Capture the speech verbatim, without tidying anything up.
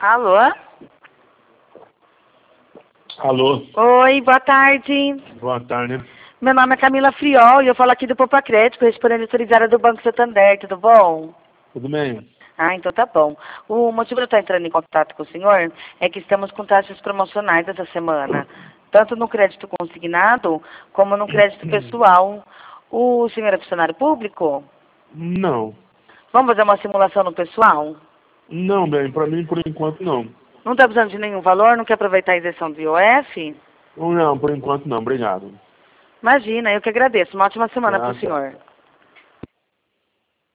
Alô? Alô? Oi, boa tarde. Boa tarde. Meu nome é Camila Friol e eu falo aqui do Poupa Crédito, respondendo autorizada do Banco Santander, tudo bom? Tudo bem? Ah, então tá bom. O motivo de eu estar entrando em contato com o senhor é que estamos com taxas promocionais essa semana, tanto no crédito consignado como no crédito pessoal. O senhor é funcionário público? Não. Vamos fazer uma simulação no pessoal? Não, bem, pra mim por enquanto não. Não está precisando de nenhum valor? Não quer aproveitar a isenção do I O F? Não, por enquanto não, obrigado. Imagina, eu que agradeço. Uma ótima semana para Ah, o tá. senhor.